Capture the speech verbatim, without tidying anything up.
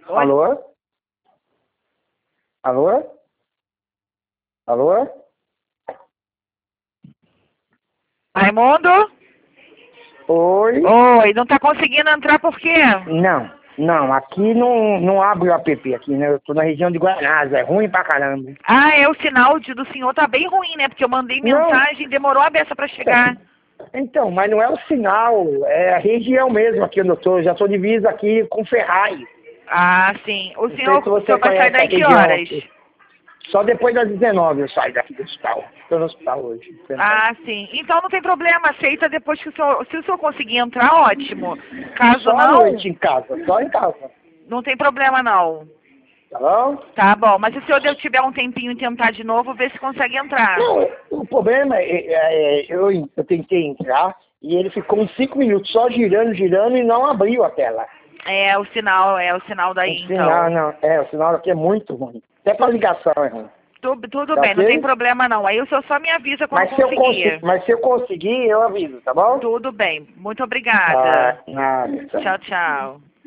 Oi? Alô? Alô? Alô? Raimundo? Oi? Oi, não tá conseguindo entrar por quê? Não, não, aqui não, não abre o app aqui, né? Eu tô na região de Guanás, é ruim pra caramba. Ah, é, o sinal de- do senhor tá bem ruim, né? Porque eu mandei Não. mensagem e demorou a beça pra chegar. Então, mas não é o sinal, é a região mesmo aqui onde eu tô. Eu já tô divisa aqui com Ferraz. Ah, sim. O Não sei senhor, se o você senhor vai sair conhece a daí que região horas? aqui. Só depois das dezenove eu saio daqui do hospital. Estou no hospital hoje. Ah, sim. Então não tem problema, aceita depois que o senhor... Se o senhor conseguir entrar, ótimo. Caso Só à não, noite em casa, só em casa. não tem problema não. Tá bom? Tá bom, mas se o senhor tiver um tempinho e tentar de novo, vê se consegue entrar. Não, o problema é, é, é, eu, eu tentei entrar e ele ficou uns cinco minutos só girando, girando e não abriu a tela. É o sinal, é o sinal daí, O então. sinal, não, é, o sinal aqui é muito ruim. Até pra ligação é ruim. Tudo, tudo Tá bem, não ok? tem problema não. Aí o senhor só me avisa quando Mas se eu conseguir. conseguir, mas se eu conseguir, eu aviso, tá bom? Tudo bem. Muito Ah, obrigada. nada. Tchau, tchau.